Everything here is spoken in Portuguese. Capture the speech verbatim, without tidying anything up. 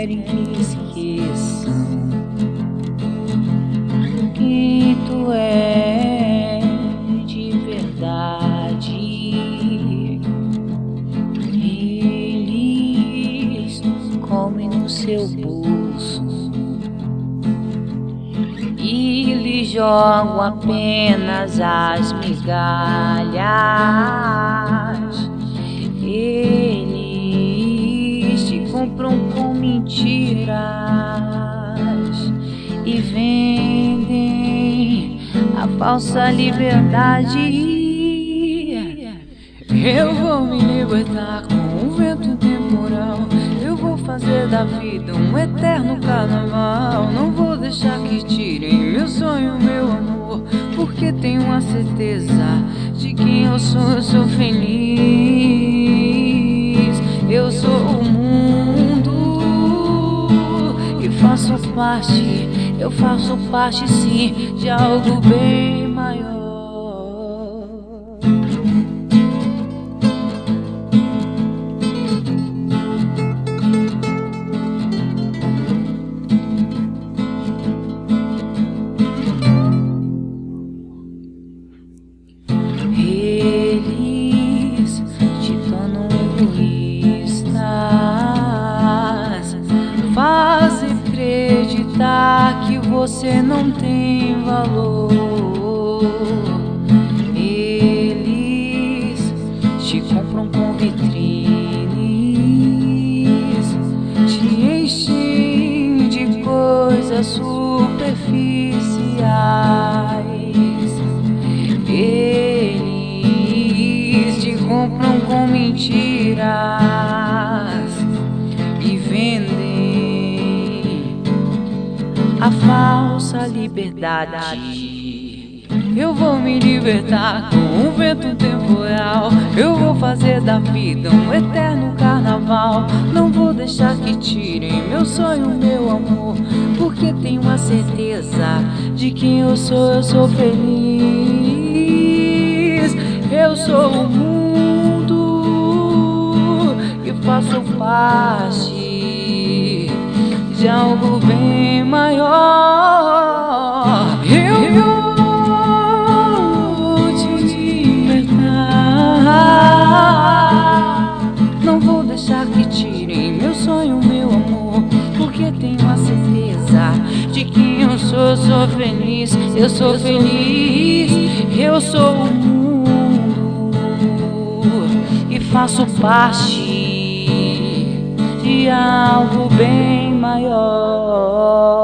querem que esqueçam quem tu é de verdade. Eles comem no seu bolso e lhe jogam apenas as migalhas. Eles te compram com mentiras e vendem a falsa liberdade. Eu vou me libertar com o vento temporal. Eu vou fazer da vida um eterno carnaval. Não vou deixar que tirem meu sonho, meu amor, porque tenho a certeza de quem eu sou. Eu sou feliz. Eu sou o mundo e faço parte. Eu faço parte sim de algo bem maior. Eles te tornam egoístas, fazem acreditar que você não tem valor. Eles te compram com vitrines, te enchem de coisas superficiais. Eles te compram com mentiras e vendem a falsa liberdade. Eu vou me libertar com o vento temporal. Eu vou fazer da vida um eterno carnaval. Não vou deixar que tirem meu sonho, meu amor, porque tenho a certeza de quem eu sou. Eu sou feliz. Eu sou o mundo e faço parte de algo bem maior. Eu vou te libertar. Não vou deixar que tirem meu sonho, meu amor, porque tenho a certeza de quem eu sou. Eu sou feliz. Eu sou feliz. Eu sou o mundo e faço parte de algo bem maior.